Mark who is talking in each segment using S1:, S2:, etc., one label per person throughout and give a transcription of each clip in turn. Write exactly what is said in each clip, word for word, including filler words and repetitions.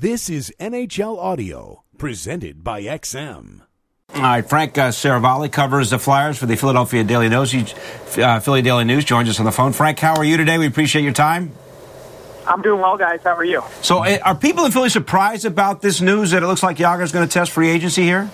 S1: This is N H L Audio, presented by X M.
S2: All right, Frank uh, Seravalli covers the Flyers for the Philadelphia Daily News. He, uh, Philly Daily News joins us on the phone. Frank, how are you today? We appreciate your time.
S3: I'm doing well, guys. How are you?
S2: So uh, are people in Philly surprised about this news that it looks like Jágr's going to test free agency here?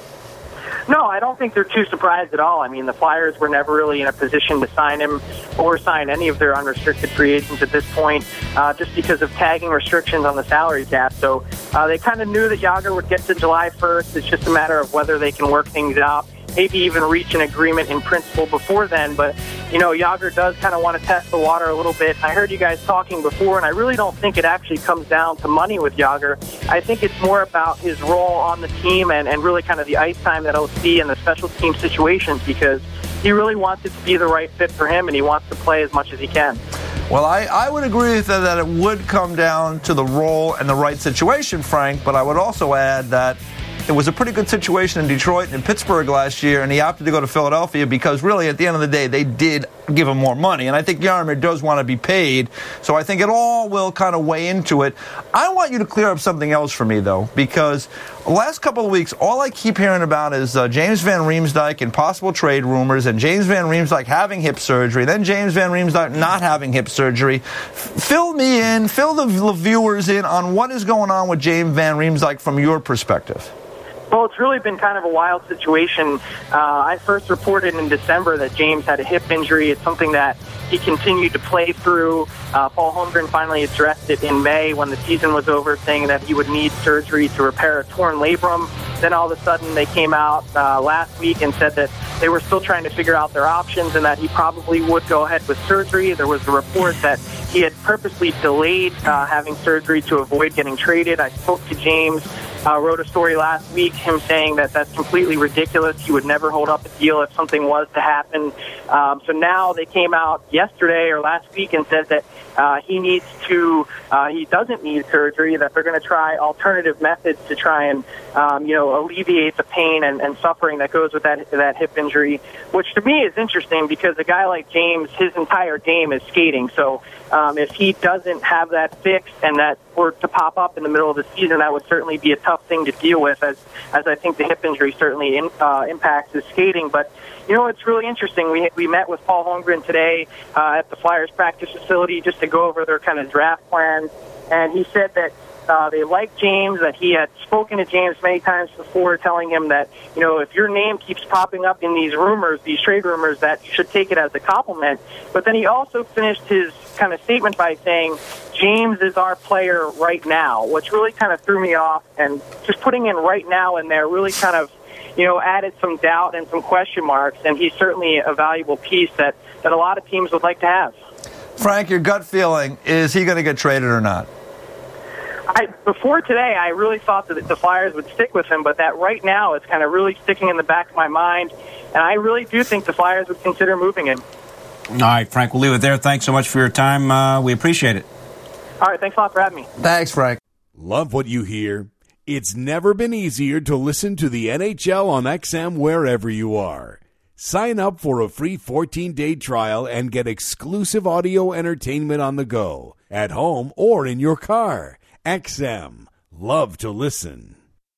S3: No, I don't think they're too surprised at all. I mean, the Flyers were never really in a position to sign him or sign any of their unrestricted free agents at this point, uh, just because of tagging restrictions on the salary cap. So uh, they kind of knew that Jágr would get to July first. It's just a matter of whether they can work things out, maybe even reach an agreement in principle before then. But, you know, Jágr does kind of want to test the water a little bit. I heard you guys talking before, and I really don't think it actually comes down to money with Jágr. I think it's more about his role on the team and, and really kind of the ice time that he'll see in the special team situations, because he really wants it to be the right fit for him, and he wants to play as much as he can.
S4: Well, I, I would agree with that, that it would come down to the role and the right situation, Frank, but I would also add that it was a pretty good situation in Detroit and in Pittsburgh last year, and he opted to go to Philadelphia because really, at the end of the day, they did give him more money. And I think Jaromir does want to be paid, so I think it all will kind of weigh into it. I want you to clear up something else for me, though, because the last couple of weeks, all I keep hearing about is uh, James Van Riemsdyk and possible trade rumors, and James Van Riemsdyk having hip surgery, then James Van Riemsdyk not having hip surgery. F- fill me in, fill the, the viewers in on what is going on with James Van Riemsdyk from your perspective.
S3: Well, it's really been kind of a wild situation. Uh, I first reported in December that James had a hip injury. It's something that he continued to play through. Uh, Paul Holmgren finally addressed it in May when the season was over, saying that he would need surgery to repair a torn labrum. Then all of a sudden they came out uh, last week and said that they were still trying to figure out their options and that he probably would go ahead with surgery. There was a report that he had purposely delayed uh, having surgery to avoid getting traded. I spoke to James. Uh, wrote a story last week, him saying that that's completely ridiculous. He would never hold up a deal if something was to happen. Um, so now they came out yesterday or last week and said that uh, he needs to, uh, he doesn't need surgery, that they're going to try alternative methods to try and, um, you know, alleviate the pain and, and suffering that goes with that, that hip injury, which to me is interesting because a guy like James, his entire game is skating. So um, if he doesn't have that fixed and that were to pop up in the middle of the season, that would certainly be a tough thing to deal with, as as I think the hip injury certainly in, uh, impacts his skating. But, you know, it's really interesting. We we met with Paul Holmgren today uh, at the Flyers practice facility just to go over their kind of draft plans, and he said that Uh, they like James, that he had spoken to James many times before, telling him that, you know, if your name keeps popping up in these rumors, these trade rumors, that you should take it as a compliment. But then he also finished his kind of statement by saying, James is our player right now, which really kind of threw me off. And just putting in right now in there really kind of, you know, added some doubt and some question marks. And he's certainly a valuable piece that, that a lot of teams would like to have.
S4: Frank, your gut feeling, is he going to get traded or not?
S3: I, before today, I really thought that the Flyers would stick with him, but that right now is kind of really sticking in the back of my mind, and I really do think the Flyers would consider moving him.
S2: All right, Frank, we'll leave it there. Thanks so much for your time. Uh, we appreciate it.
S3: All right, thanks a lot for having me.
S4: Thanks, Frank.
S1: Love what you hear? It's never been easier to listen to the N H L on X M wherever you are. Sign up for a free fourteen-day trial and get exclusive audio entertainment on the go, at home or in your car. X M. Love to listen.